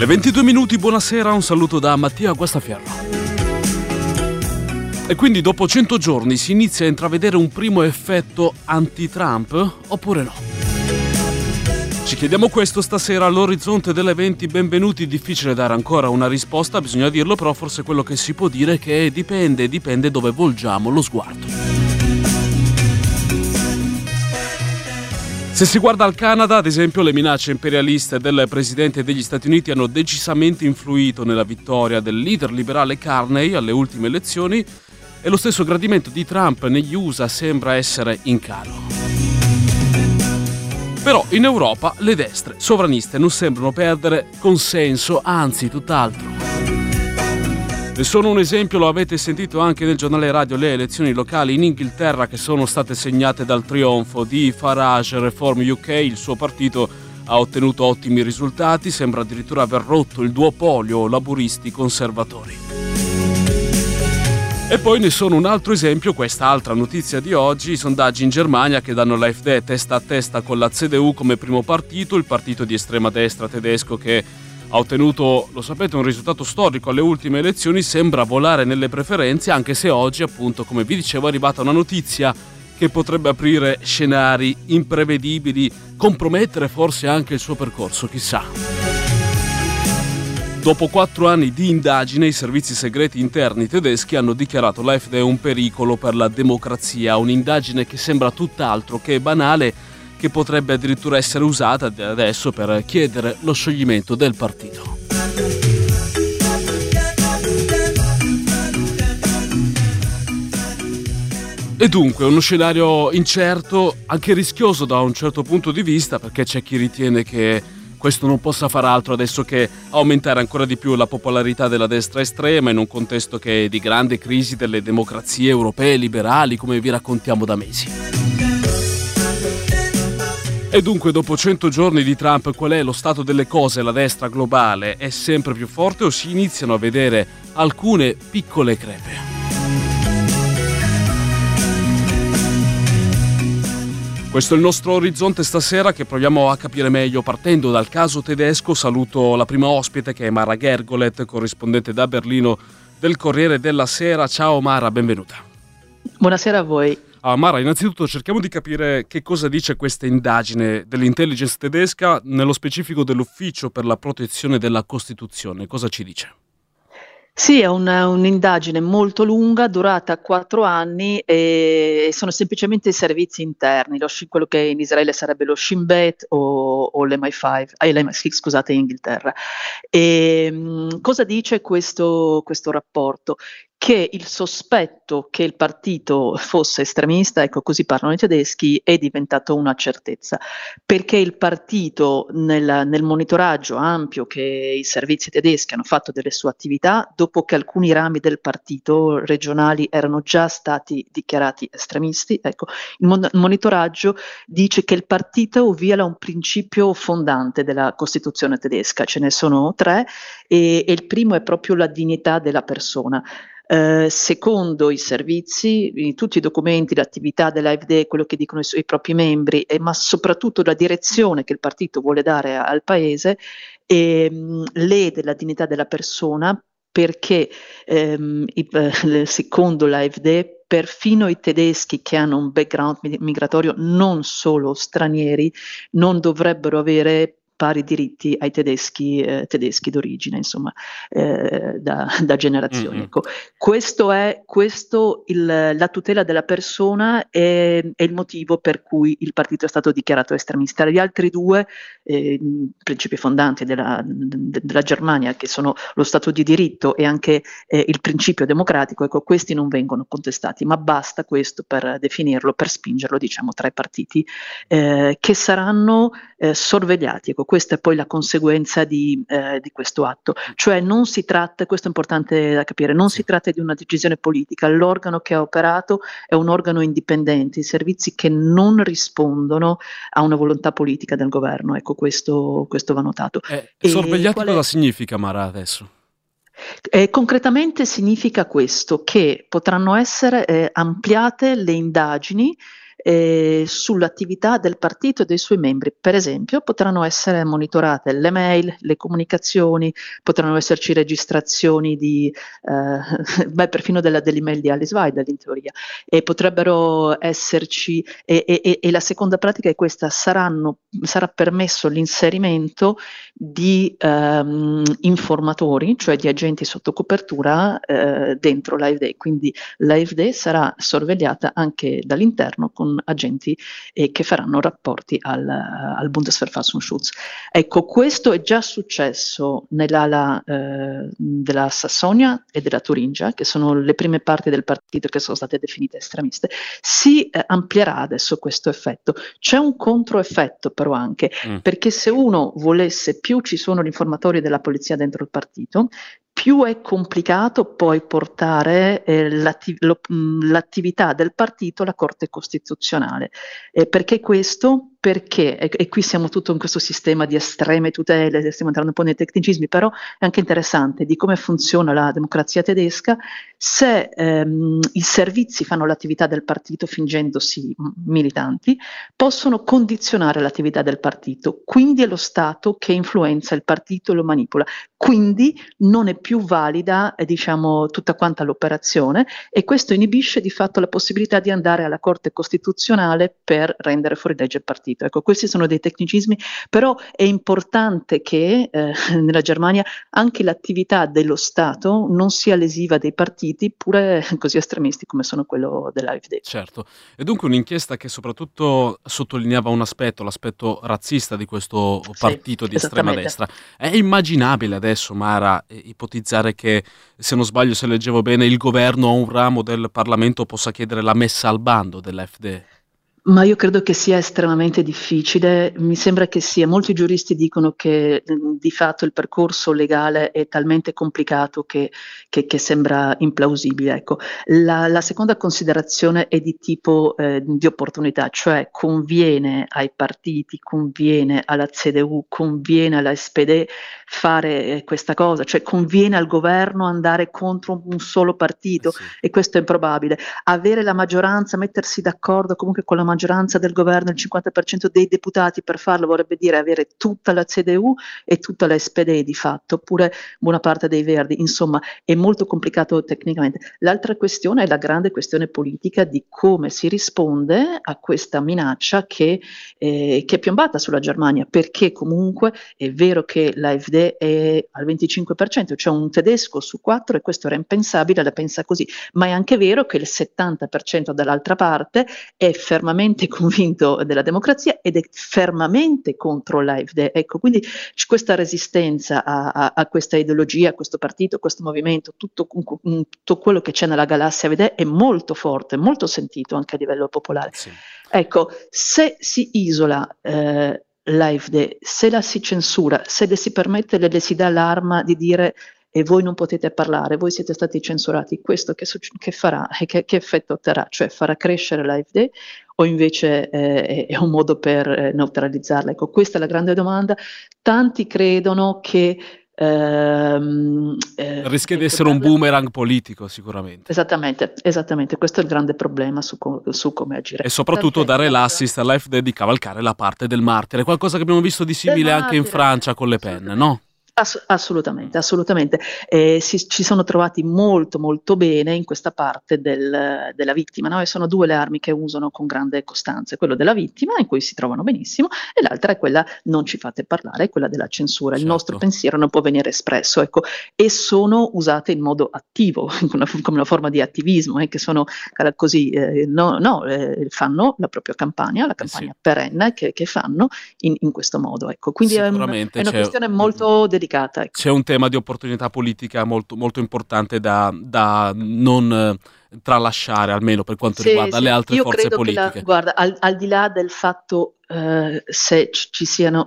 Le 22 minuti, buonasera, un saluto da Mattia Guastaferro. E quindi dopo 100 giorni si inizia a intravedere un primo effetto anti-Trump oppure no? Ci chiediamo questo stasera all'orizzonte dell'eventi. Benvenuti. Difficile dare ancora una risposta, bisogna dirlo, però forse quello che si può dire è che dipende dove volgiamo lo sguardo. Se si guarda al Canada, ad esempio, le minacce imperialiste del presidente degli Stati Uniti hanno decisamente influito nella vittoria del leader liberale Carney alle ultime elezioni e lo stesso gradimento di Trump negli USA sembra essere in calo. Però in Europa le destre sovraniste non sembrano perdere consenso, anzi tutt'altro. Ne sono un esempio, lo avete sentito anche nel giornale radio, le elezioni locali in Inghilterra che sono state segnate dal trionfo di Farage. Reform UK, il suo partito, ha ottenuto ottimi risultati, sembra addirittura aver rotto il duopolio laburisti-conservatori. E poi ne sono un altro esempio, questa altra notizia di oggi, i sondaggi in Germania che danno l'AfD testa a testa con la CDU come primo partito, il partito di estrema destra tedesco che ha ottenuto, lo sapete, un risultato storico alle ultime elezioni, sembra volare nelle preferenze, anche se oggi, appunto, come vi dicevo, è arrivata una notizia che potrebbe aprire scenari imprevedibili, compromettere forse anche il suo percorso, chissà. Dopo 4 anni di indagine, i servizi segreti interni tedeschi hanno dichiarato l'AfD un pericolo per la democrazia, un'indagine che sembra tutt'altro che banale, che potrebbe addirittura essere usata adesso per chiedere lo scioglimento del partito. E dunque uno scenario incerto, anche rischioso da un certo punto di vista, perché c'è chi ritiene che questo non possa far altro adesso che aumentare ancora di più la popolarità della destra estrema in un contesto che è di grande crisi delle democrazie europee liberali, come vi raccontiamo da mesi. E dunque dopo 100 giorni di Trump qual è lo stato delle cose? La destra globale è sempre più forte o si iniziano a vedere alcune piccole crepe? Questo è il nostro orizzonte stasera che proviamo a capire meglio partendo dal caso tedesco. Saluto la prima ospite che è Mara Gergolet, corrispondente da Berlino del Corriere della Sera. Ciao Mara, benvenuta. Buonasera a voi. Mara, innanzitutto cerchiamo di capire che cosa dice questa indagine dell'intelligence tedesca, nello specifico dell'Ufficio per la protezione della Costituzione. Cosa ci dice? Sì, è un'indagine molto lunga, durata 4 anni e sono semplicemente i servizi interni, quello che in Israele sarebbe lo Shin Bet o l'MI6, scusate, in Inghilterra. Cosa dice questo rapporto? Che il sospetto che il partito fosse estremista, ecco così parlano i tedeschi, è diventato una certezza, perché il partito nel monitoraggio ampio che i servizi tedeschi hanno fatto delle sue attività, dopo che alcuni rami del partito regionali erano già stati dichiarati estremisti, ecco, il monitoraggio dice che il partito viola un principio fondante della Costituzione tedesca, ce ne sono 3 e il primo è proprio la dignità della persona. Secondo i servizi, tutti i documenti, l'attività dell'AfD, quello che dicono i propri membri, ma soprattutto la direzione che il partito vuole dare al paese, lede la dignità della persona perché secondo l'AfD perfino i tedeschi che hanno un background migratorio, non solo stranieri, non dovrebbero avere pari diritti ai tedeschi d'origine, insomma, da generazioni. Ecco. La tutela della persona è il motivo per cui il partito è stato dichiarato estremista. Gli altri 2 principi fondanti della Germania, che sono lo Stato di diritto e anche il principio democratico, ecco, questi non vengono contestati, ma basta questo per definirlo, per spingerlo, diciamo, tra i partiti che saranno sorvegliati. Ecco, questa è poi la conseguenza di questo atto. Cioè non si tratta, questo è importante da capire, non si tratta di una decisione politica, l'organo che ha operato è un organo indipendente, i servizi che non rispondono a una volontà politica del governo. Ecco, questo va notato. Sorvegliati cosa significa, Mara, adesso? Concretamente significa questo, che potranno essere ampliate le indagini sull'attività del partito e dei suoi membri. Per esempio, potranno essere monitorate le mail, le comunicazioni, potranno esserci registrazioni di, perfino dell'email di Alice Weidel in teoria, e potrebbero esserci, e la seconda pratica è questa: sarà permesso l'inserimento di informatori, cioè di agenti sotto copertura dentro l'AfD, quindi l'AfD sarà sorvegliata anche dall'interno con agenti che faranno rapporti al Bundesverfassungsschutz. Ecco, questo è già successo nell'ala della Sassonia e della Turingia, che sono le prime parti del partito che sono state definite estremiste. Si amplierà adesso questo effetto. C'è un controeffetto però anche, perché se uno volesse, più ci sono gli informatori della polizia dentro il partito, più è complicato poi portare l'attività del partito alla Corte Costituzionale. Perché questo? Perché, e qui siamo tutto in questo sistema di estreme tutele, stiamo entrando un po' nei tecnicismi, però è anche interessante di come funziona la democrazia tedesca. Se i servizi fanno l'attività del partito fingendosi militanti, possono condizionare l'attività del partito, quindi è lo Stato che influenza il partito e lo manipola, quindi non è più valida diciamo tutta quanta l'operazione, e questo inibisce di fatto la possibilità di andare alla Corte Costituzionale per rendere fuori legge il partito. Ecco, questi sono dei tecnicismi, però è importante che nella Germania anche l'attività dello Stato non sia lesiva dei partiti, pure così estremisti come sono quello dell'AfD. Certo, e dunque un'inchiesta che soprattutto sottolineava un aspetto, l'aspetto razzista di questo partito di estrema destra. È immaginabile adesso, Mara, ipotizzare che, se non sbaglio, se leggevo bene, il governo o un ramo del Parlamento possa chiedere la messa al bando dell'AfD? Ma io credo che sia estremamente difficile. Mi sembra che sia, molti giuristi dicono che di fatto il percorso legale è talmente complicato che sembra implausibile. Ecco. La seconda considerazione è di tipo di opportunità, cioè conviene ai partiti, conviene alla CDU, conviene alla SPD fare questa cosa, cioè conviene al governo andare contro un solo partito, Sì. E questo è improbabile. Avere la maggioranza, mettersi d'accordo comunque con la maggioranza del governo, il 50% dei deputati per farlo, vorrebbe dire avere tutta la CDU e tutta la SPD di fatto, oppure buona parte dei Verdi. Insomma, è molto complicato tecnicamente. L'altra questione è la grande questione politica di come si risponde a questa minaccia che è piombata sulla Germania, perché comunque è vero che l'AfD è al 25%, cioè un tedesco su 4, e questo era impensabile, la pensa così, ma è anche vero che il 70% dall'altra parte è fermamente convinto della democrazia ed è fermamente contro l'AfD. Ecco, quindi questa resistenza a questa ideologia, a questo partito, a questo movimento, tutto quello che c'è nella galassia AfD è molto forte, molto sentito anche a livello popolare. Sì. Ecco, se si isola l'AfD, se la si censura, se le si permette, le si dà l'arma di dire e voi non potete parlare, voi siete stati censurati, questo che farà e che effetto otterrà? Cioè farà crescere l'AfD o invece è un modo per neutralizzarla? Ecco, questa è la grande domanda. Tanti credono che rischia di essere un boomerang politico, sicuramente. Esattamente, questo è il grande problema su come agire. E soprattutto dare l'assist all'AfD di cavalcare la parte del martire, qualcosa che abbiamo visto di simile anche in Francia con Le Pen, no? Assolutamente. Ci sono trovati molto molto bene in questa parte della vittima, no? E sono due le armi che usano con grande costanza, quello della vittima, in cui si trovano benissimo, e l'altra è quella non ci fate parlare, è quella della censura. Certo. Il nostro pensiero non può venire espresso, ecco, e sono usate in modo attivo, come una forma di attivismo, che sono così, fanno la propria campagna, la campagna perenne che fanno in questo modo, ecco. Quindi è una questione molto delicata. Ecco. C'è un tema di opportunità politica molto, molto importante da non tralasciare, almeno per quanto riguarda le altre forze politiche. Guarda, al di là del fatto se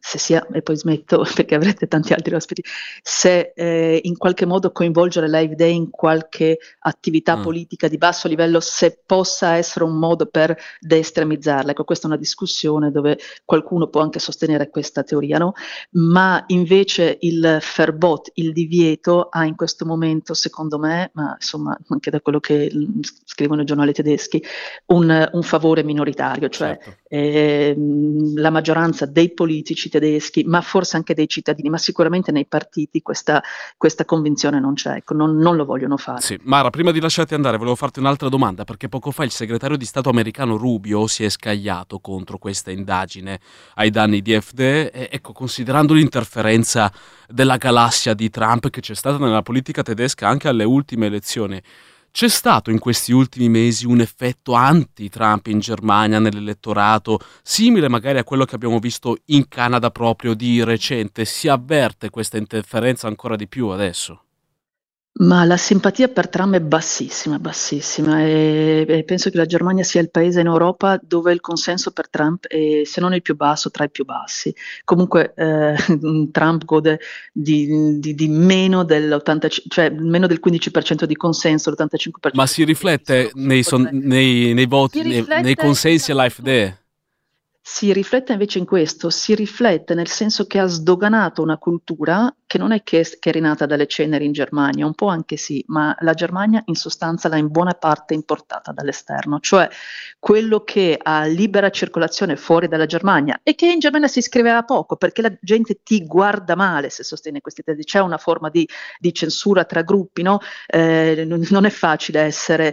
se sia, e poi smetto perché avrete tanti altri ospiti, se in qualche modo coinvolgere Live Day in qualche attività Mh. politica di basso livello, se possa essere un modo per de-estremizzarla. Ecco, questa è una discussione dove qualcuno può anche sostenere questa teoria, no? Ma invece il verbot, il divieto, ha in questo momento, secondo me, ma insomma anche da quello che scrivono i giornali tedeschi, un favore minoritario, cioè Certo. la maggioranza dei politici tedeschi, ma forse anche dei cittadini, ma sicuramente nei partiti questa convinzione non c'è, ecco, non lo vogliono fare. Sì, Mara, prima di lasciarti andare volevo farti un'altra domanda, perché poco fa il segretario di Stato americano Rubio si è scagliato contro questa indagine ai danni di AfD e ecco, considerando l'interferenza della galassia di Trump che c'è stata nella politica tedesca anche alle ultime elezioni, c'è stato in questi ultimi mesi un effetto anti-Trump in Germania, nell'elettorato, simile magari a quello che abbiamo visto in Canada proprio di recente? Si avverte questa interferenza ancora di più adesso? Ma la simpatia per Trump è bassissima, bassissima e penso che la Germania sia il paese in Europa dove il consenso per Trump è, se non il più basso, tra i più bassi. Comunque Trump gode di meno cioè meno del 15% di consenso, Ma l'85% si di voti riflette nei, sono con me. nei Si voti, nei riflette consensi nella cultura. all'AfD? Si riflette invece in questo, si riflette nel senso che ha sdoganato una cultura che non è che è rinata dalle ceneri in Germania, un po' anche sì, ma la Germania in sostanza l'ha in buona parte importata dall'esterno, cioè quello che ha libera circolazione fuori dalla Germania e che in Germania si scriveva poco perché la gente ti guarda male se sostiene queste tesi, c'è una forma di censura tra gruppi, no? Non è facile essere,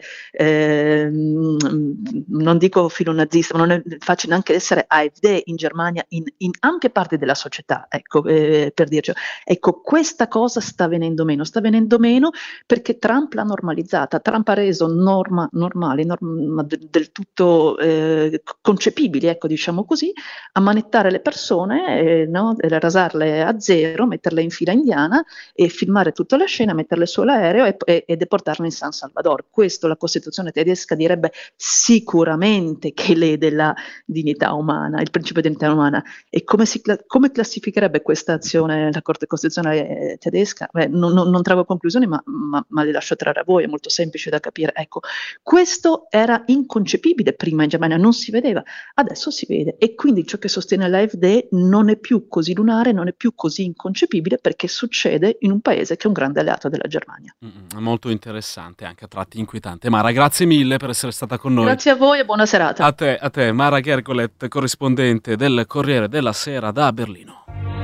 non dico filonazista, ma non è facile neanche essere AfD in Germania, in ampie parti della società, ecco, per dirci. Ecco, questa cosa sta venendo meno perché Trump l'ha normalizzata, Trump ha reso normali, del tutto concepibili, ecco, diciamo così, ammanettare le persone, no? Rasarle a zero, metterle in fila indiana e filmare tutta la scena, metterle sull'aereo e deportarle in San Salvador. Questo la Costituzione tedesca direbbe sicuramente che lede la dignità umana, il principio di dignità umana. E come classificherebbe questa azione la Corte Costituzionale tedesca? Beh, non traggo conclusioni, ma le lascio trarre a voi, è molto semplice da capire. Ecco, questo era inconcepibile prima in Germania, non si vedeva, adesso si vede e quindi ciò che sostiene l'AfD non è più così lunare, non è più così inconcepibile perché succede in un paese che è un grande alleato della Germania. È molto interessante, anche a tratti inquietante. Mara, grazie mille per essere stata con noi. Grazie a voi e buona serata. A te, Mara Gergolet, corrispondente del Corriere della Sera da Berlino.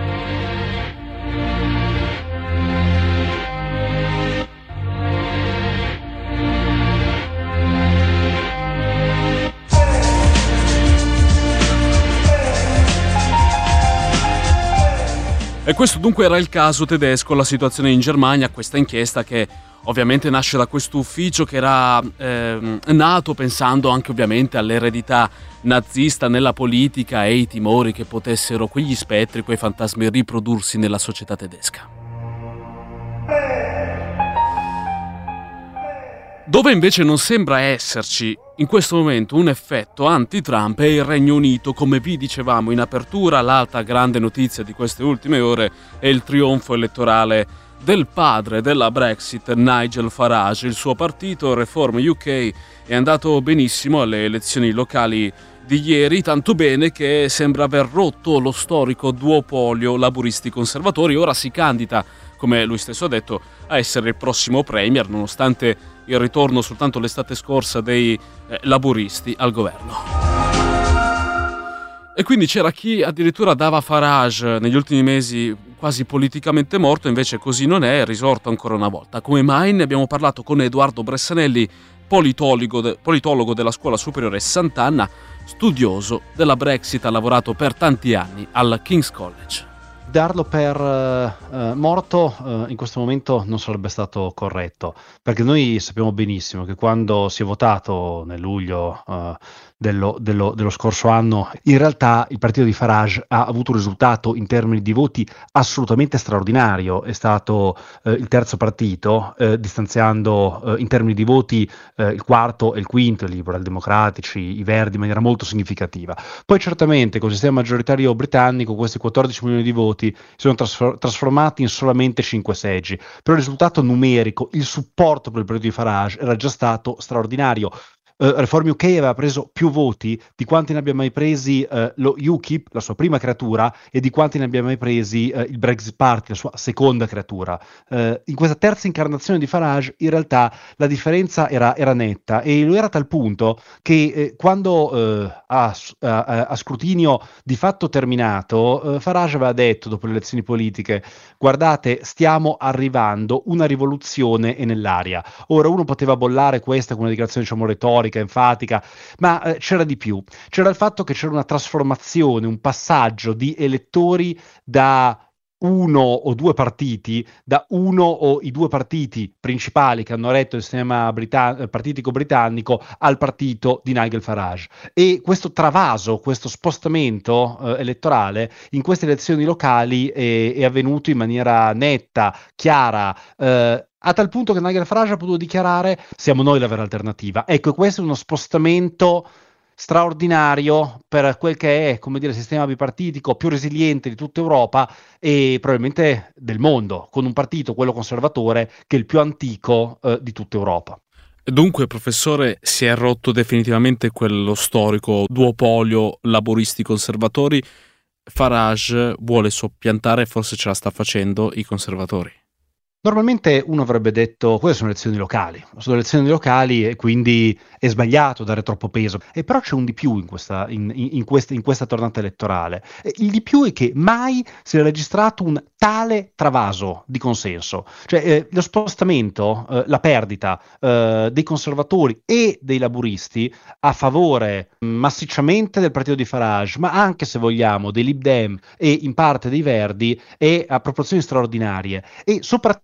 E questo dunque era il caso tedesco, la situazione in Germania, questa inchiesta che ovviamente nasce da questo ufficio che era nato pensando anche ovviamente all'eredità nazista nella politica e i timori che potessero quegli spettri, quei fantasmi riprodursi nella società tedesca. Dove invece non sembra esserci in questo momento un effetto anti-Trump è il Regno Unito. Come vi dicevamo in apertura, l'altra grande notizia di queste ultime ore è il trionfo elettorale del padre della Brexit, Nigel Farage. Il suo partito, Reform UK, è andato benissimo alle elezioni locali di ieri, tanto bene che sembra aver rotto lo storico duopolio laburisti-conservatori. Ora si candida, come lui stesso ha detto, a essere il prossimo premier, nonostante il ritorno soltanto l'estate scorsa dei laburisti al governo. E quindi c'era chi addirittura dava Farage negli ultimi mesi quasi politicamente morto, invece così non è risorto ancora una volta. Come mai? Ne abbiamo parlato con Edoardo Bressanelli, politologo della Scuola Superiore Sant'Anna, studioso della Brexit, ha lavorato per tanti anni al King's College. Darlo per morto in questo momento non sarebbe stato corretto, perché noi sappiamo benissimo che quando si è votato nel luglio dello scorso anno, in realtà il partito di Farage ha avuto un risultato in termini di voti assolutamente straordinario. È stato il terzo partito, distanziando in termini di voti il quarto e il quinto, i liberal democratici, i verdi, in maniera molto significativa. Poi certamente col sistema maggioritario britannico questi 14 milioni di voti si sono trasformati in solamente 5 seggi, però il risultato numerico, il supporto per il partito di Farage era già stato straordinario. Reform UK aveva preso più voti di quanti ne abbia mai presi lo UKIP, la sua prima creatura, e di quanti ne abbia mai presi il Brexit Party, la sua seconda creatura. In questa terza incarnazione di Farage in realtà la differenza era netta, e lo era a tal punto che quando a scrutinio di fatto terminato, Farage aveva detto dopo le elezioni politiche: guardate, stiamo arrivando, una rivoluzione è nell'aria. Ora uno poteva bollare questa come una dichiarazione, diciamo, retorica, enfatica, ma c'era di più. C'era il fatto che c'era una trasformazione, un passaggio di elettori da uno o due partiti, da uno o i due partiti principali che hanno retto il sistema partitico britannico, al partito di Nigel Farage. E questo travaso, questo spostamento elettorale in queste elezioni locali è avvenuto in maniera netta, chiara, a tal punto che Nigel Farage ha potuto dichiarare: siamo noi la vera alternativa. Ecco, questo è uno spostamento straordinario per quel che è, come dire, il sistema bipartitico più resiliente di tutta Europa e probabilmente del mondo, con un partito, quello conservatore, che è il più antico di tutta Europa. Dunque, professore, si è rotto definitivamente quello storico duopolio laboristi-conservatori. Farage vuole soppiantare, forse ce la sta facendo, i conservatori. Normalmente uno avrebbe detto: queste sono elezioni locali e quindi è sbagliato dare troppo peso. E però c'è un di più in questa tornata elettorale. Il di più è che mai si è registrato un tale travaso di consenso. Cioè lo spostamento, la perdita dei conservatori e dei laburisti a favore massicciamente del partito di Farage, ma anche, se vogliamo, dei Lib Dem e in parte dei Verdi, è a proporzioni straordinarie. E soprattutto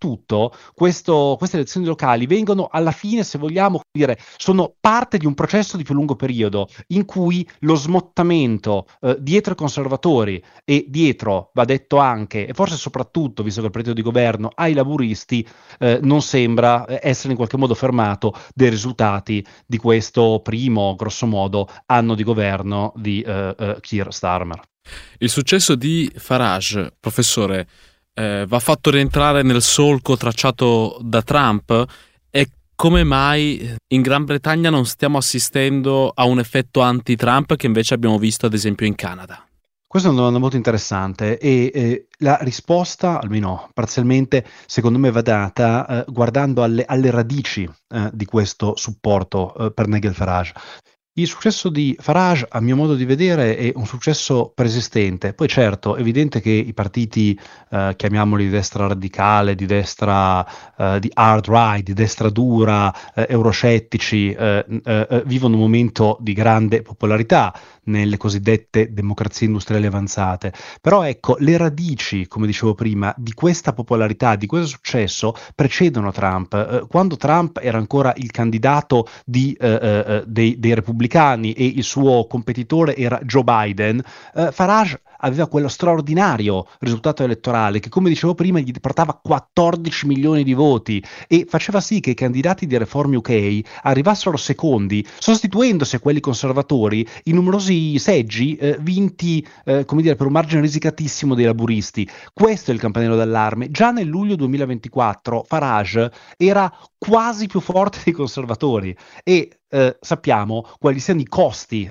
queste elezioni locali vengono alla fine, se vogliamo dire, sono parte di un processo di più lungo periodo in cui lo smottamento dietro i conservatori e dietro, va detto anche, e forse soprattutto, visto che il partito di governo, ai laburisti, non sembra essere in qualche modo fermato dai risultati di questo primo, grosso modo, anno di governo di Keir Starmer. Il successo di Farage, professore, va fatto rientrare nel solco tracciato da Trump, e come mai in Gran Bretagna non stiamo assistendo a un effetto anti-Trump che invece abbiamo visto ad esempio in Canada? Questa è una domanda molto interessante e la risposta, almeno parzialmente, secondo me va data guardando alle radici di questo supporto per Nigel Farage. Il successo di Farage, a mio modo di vedere, è un successo persistente. Poi certo, è evidente che i partiti, chiamiamoli di destra radicale, di destra di hard right, di destra dura, euroscettici, vivono un momento di grande popolarità nelle cosiddette democrazie industriali avanzate. Però ecco, le radici, come dicevo prima, di questa popolarità, di questo successo, precedono Trump. Quando Trump era ancora il candidato dei repubblicani e il suo competitore era Joe Biden, Farage aveva quello straordinario risultato elettorale che, come dicevo prima, gli portava 14 milioni di voti e faceva sì che i candidati di Reform UK arrivassero secondi, sostituendosi a quelli conservatori in numerosi seggi vinti come dire, per un margine risicatissimo dei laburisti. Questo è il campanello d'allarme. Già nel luglio 2024 Farage era quasi più forte dei conservatori e sappiamo quali siano i costi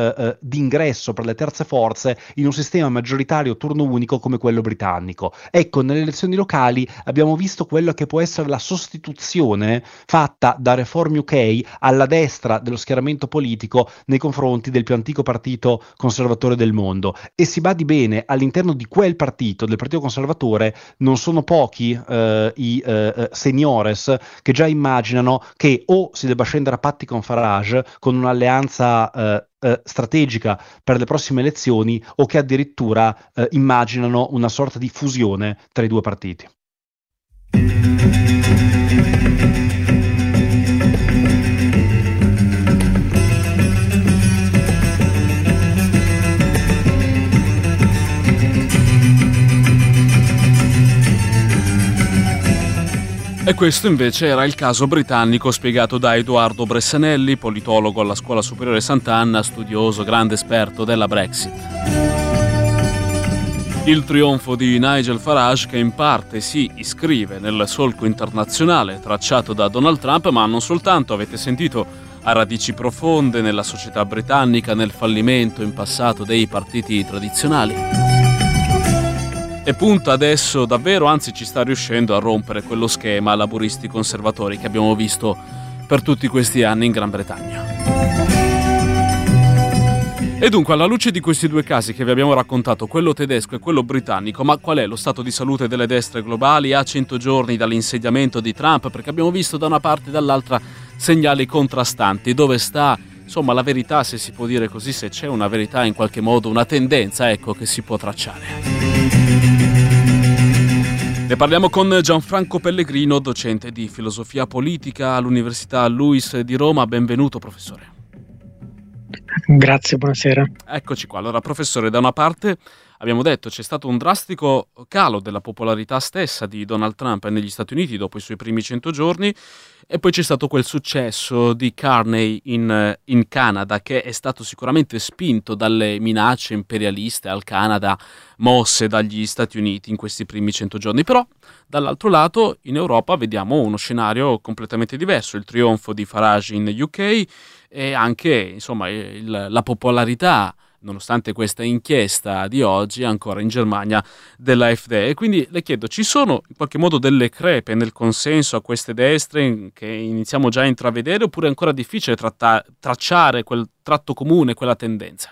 di ingresso per le terze forze in un sistema maggioritario turno unico come quello britannico. Ecco, nelle elezioni locali abbiamo visto quello che può essere la sostituzione fatta da Reform UK alla destra dello schieramento politico nei confronti del più antico partito conservatore del mondo. E si badi bene, all'interno di quel partito, del partito conservatore, non sono pochi i seniores che già immaginano che o si debba scendere a patti con Farage con un'alleanza strategica per le prossime elezioni o che addirittura immaginano una sorta di fusione tra i due partiti. E questo invece era il caso britannico spiegato da Edoardo Bressanelli, politologo alla Scuola Superiore Sant'Anna, studioso, grande esperto della Brexit. Il trionfo di Nigel Farage, che in parte si iscrive nel solco internazionale tracciato da Donald Trump, ma non soltanto, avete sentito, ha radici profonde nella società britannica, nel fallimento in passato dei partiti tradizionali. E punta adesso davvero, anzi ci sta riuscendo a rompere quello schema laburisti conservatori che abbiamo visto per tutti questi anni in Gran Bretagna. E dunque, alla luce di questi due casi che vi abbiamo raccontato, quello tedesco e quello britannico, ma qual è lo stato di salute delle destre globali a 100 giorni dall'insediamento di Trump? Perché abbiamo visto da una parte e dall'altra segnali contrastanti. Dove sta, insomma, la verità, se si può dire così, se c'è una verità in qualche modo, una tendenza, ecco, che si può tracciare. Ne parliamo con Gianfranco Pellegrino, docente di filosofia politica all'Università LUISS di Roma. Benvenuto, professore. Grazie, buonasera. Eccoci qua. Allora, professore, da una parte abbiamo detto c'è stato un drastico calo della popolarità stessa di Donald Trump negli Stati Uniti dopo i suoi primi 100 giorni, e poi c'è stato quel successo di Carney in Canada, che è stato sicuramente spinto dalle minacce imperialiste al Canada mosse dagli Stati Uniti in questi primi 100 giorni. Però dall'altro lato in Europa vediamo uno scenario completamente diverso, il trionfo di Farage in UK e anche, insomma, la popolarità, nonostante questa inchiesta di oggi, ancora in Germania dell'AfD. E quindi le chiedo, ci sono in qualche modo delle crepe nel consenso a queste destre che iniziamo già a intravedere, oppure è ancora difficile tracciare quel tratto comune, quella tendenza?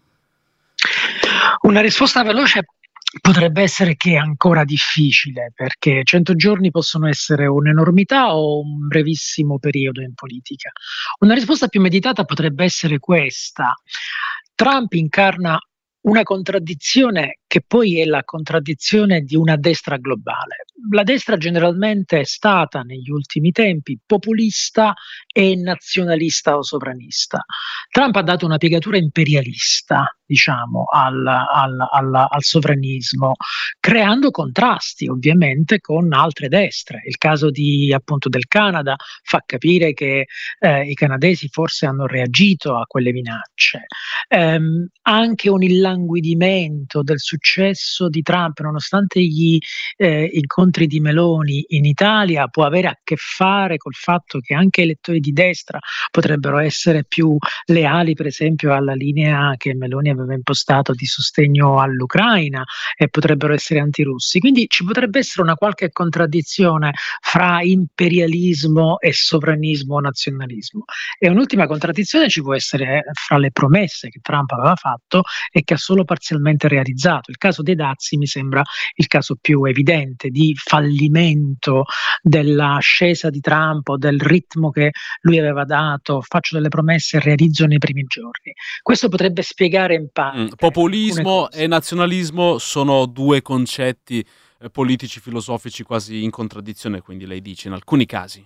Una risposta veloce potrebbe essere che è ancora difficile, perché 100 giorni possono essere un'enormità o un brevissimo periodo in politica. Una risposta più meditata potrebbe essere questa: Trump incarna una contraddizione che poi è la contraddizione di una destra globale. La destra generalmente è stata negli ultimi tempi populista e nazionalista o sovranista. Trump ha dato una piegatura imperialista, diciamo, al sovranismo, creando contrasti ovviamente con altre destre. Il caso appunto del Canada fa capire che i canadesi forse hanno reagito a quelle minacce. Anche un illanguidimento del successo di Trump, nonostante gli incontri di Meloni in Italia, può avere a che fare col fatto che anche elettori di destra potrebbero essere più leali, per esempio, alla linea che Meloni aveva impostato di sostegno all'Ucraina, e potrebbero essere antirussi. Quindi ci potrebbe essere una qualche contraddizione fra imperialismo e sovranismo o nazionalismo. E un'ultima contraddizione ci può essere fra le promesse che Trump aveva fatto e che ha solo parzialmente realizzato. Il caso dei dazi mi sembra il caso più evidente di fallimento dell'ascesa di Trump o del ritmo che lui aveva dato: faccio delle promesse e realizzo nei primi giorni. Questo potrebbe spiegare in parte. Populismo e nazionalismo sono due concetti politici, filosofici quasi in contraddizione, quindi lei dice in alcuni casi.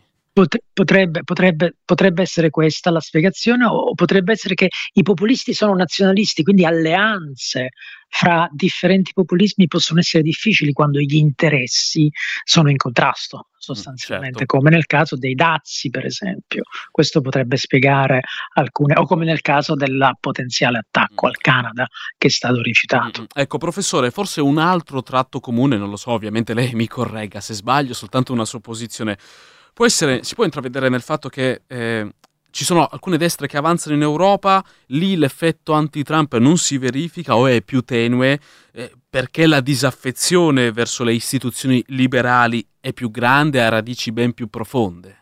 Potrebbe essere questa la spiegazione, o potrebbe essere che i populisti sono nazionalisti, quindi alleanze fra differenti populismi possono essere difficili quando gli interessi sono in contrasto, sostanzialmente, certo. Come nel caso dei dazi, per esempio. Questo potrebbe spiegare alcune, o come nel caso del potenziale attacco al Canada che è stato rifiutato. Ecco, professore, forse un altro tratto comune, non lo so, ovviamente lei mi corregga se sbaglio, soltanto una supposizione, si può intravedere nel fatto che ci sono alcune destre che avanzano in Europa, lì l'effetto anti-Trump non si verifica o è più tenue, perché la disaffezione verso le istituzioni liberali è più grande, ha radici ben più profonde.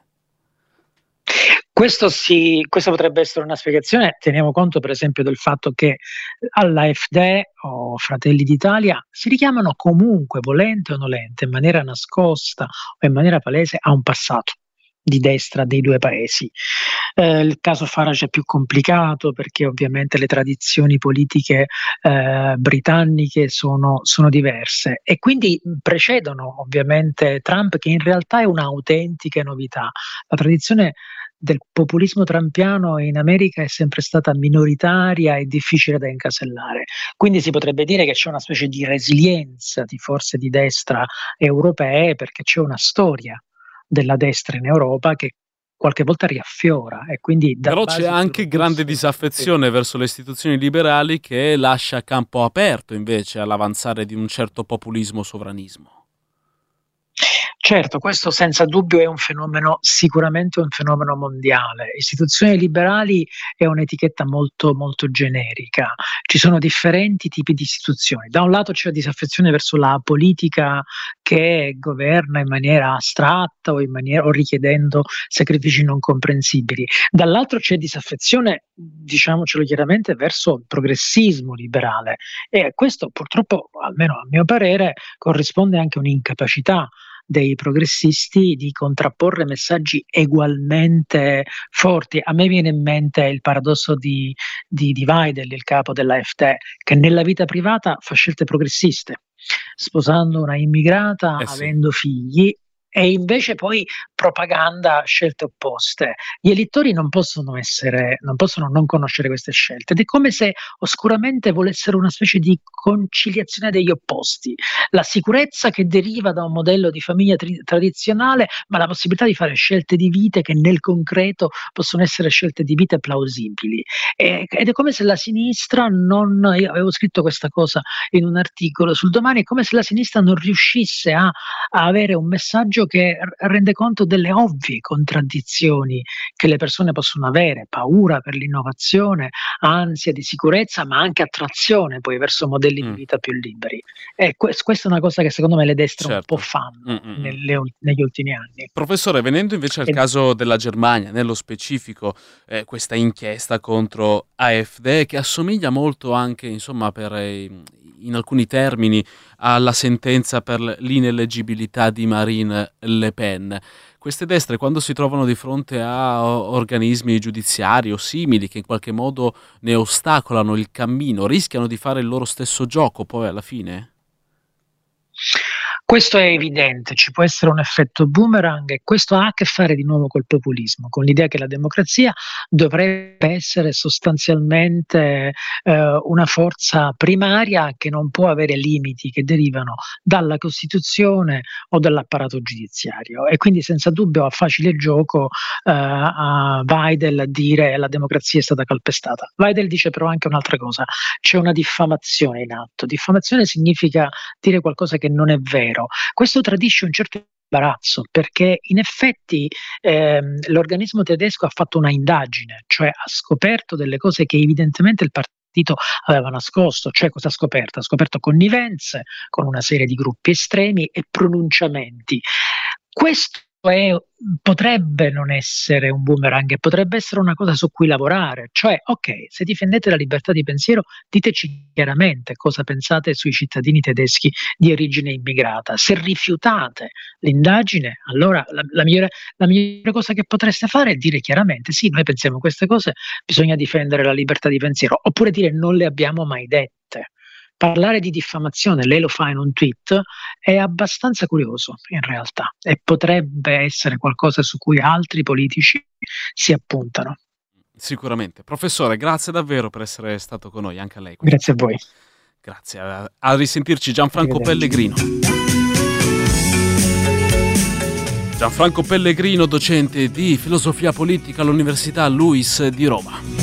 Questo potrebbe essere una spiegazione. Teniamo conto per esempio del fatto che all'AfD o Fratelli d'Italia si richiamano comunque, volente o nolente, in maniera nascosta o in maniera palese, a un passato di destra dei due paesi. Il caso Farage è più complicato perché ovviamente le tradizioni politiche britanniche sono diverse e quindi precedono ovviamente Trump, che in realtà è un'autentica novità. La tradizione del populismo trumpiano in America è sempre stata minoritaria e difficile da incasellare. Quindi si potrebbe dire che c'è una specie di resilienza di forze di destra europee, perché c'è una storia della destra in Europa che qualche volta riaffiora e quindi però c'è anche grande disaffezione verso le istituzioni liberali che lascia campo aperto invece all'avanzare di un certo populismo sovranismo. Certo, questo senza dubbio è un fenomeno, sicuramente un fenomeno mondiale. Istituzioni liberali è un'etichetta molto, molto generica. Ci sono differenti tipi di istituzioni. Da un lato c'è la disaffezione verso la politica che governa in maniera astratta o richiedendo sacrifici non comprensibili. Dall'altro c'è disaffezione, diciamocelo chiaramente, verso il progressismo liberale. E questo purtroppo, almeno a mio parere, corrisponde anche a un'incapacità dei progressisti di contrapporre messaggi egualmente forti. A me viene in mente il paradosso di Weidel, il capo dell'AfD, che nella vita privata fa scelte progressiste, sposando una immigrata, avendo figli, e invece poi propaganda scelte opposte. Gli elettori non possono non conoscere queste scelte ed è come se oscuramente volessero una specie di conciliazione degli opposti, la sicurezza che deriva da un modello di famiglia tradizionale, ma la possibilità di fare scelte di vita che nel concreto possono essere scelte di vita plausibili. Ed è come se la sinistra io avevo scritto questa cosa in un articolo sul Domani, è come se la sinistra non riuscisse a avere un messaggio che rende conto delle ovvie contraddizioni che le persone possono avere: paura per l'innovazione, ansia di sicurezza, ma anche attrazione poi verso modelli di vita più liberi. E questa è una cosa che secondo me le destre un po' fanno negli ultimi anni. Professore, venendo invece al caso della Germania, nello specifico questa inchiesta contro AfD che assomiglia molto anche, insomma, in alcuni termini alla sentenza per l'ineleggibilità di Marine Le Pen. Queste destre, quando si trovano di fronte a organismi giudiziari o simili che in qualche modo ne ostacolano il cammino, rischiano di fare il loro stesso gioco poi alla fine? Questo è evidente, ci può essere un effetto boomerang e questo ha a che fare di nuovo col populismo, con l'idea che la democrazia dovrebbe essere sostanzialmente una forza primaria che non può avere limiti che derivano dalla Costituzione o dall'apparato giudiziario, e quindi senza dubbio ha facile gioco a Weidel dire la democrazia è stata calpestata. Weidel dice però anche un'altra cosa: c'è una diffamazione in atto. Diffamazione significa dire qualcosa che non è vero. Questo tradisce un certo imbarazzo, perché in effetti l'organismo tedesco ha fatto una indagine, cioè ha scoperto delle cose che evidentemente il partito aveva nascosto. Cioè, cosa ha scoperto? Ha scoperto connivenze con una serie di gruppi estremi e pronunciamenti. Questo potrebbe non essere un boomerang, potrebbe essere una cosa su cui lavorare. Cioè, ok, se difendete la libertà di pensiero, diteci chiaramente cosa pensate sui cittadini tedeschi di origine immigrata. Se rifiutate l'indagine, allora la migliore cosa che potreste fare è dire chiaramente: sì, noi pensiamo queste cose, bisogna difendere la libertà di pensiero, oppure dire non le abbiamo mai dette. Parlare di diffamazione, lei lo fa in un tweet, è abbastanza curioso in realtà e potrebbe essere qualcosa su cui altri politici si appuntano. Sicuramente. Professore, grazie davvero per essere stato con noi, anche a lei. Grazie a voi. Grazie. A risentirci. Gianfranco Pellegrino. Gianfranco Pellegrino, docente di filosofia politica all'Università Luis di Roma.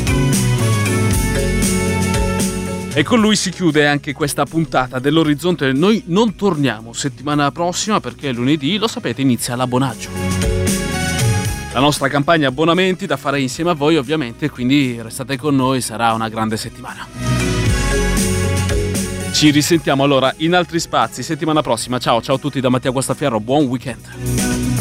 E con lui si chiude anche questa puntata dell'Orizzonte. Noi non torniamo settimana prossima perché lunedì, lo sapete, inizia l'abbonaggio. La nostra campagna abbonamenti da fare insieme a voi, ovviamente, quindi restate con noi, sarà una grande settimana. Ci risentiamo allora in altri spazi settimana prossima. Ciao a tutti da Mattia Guastaferro, buon weekend.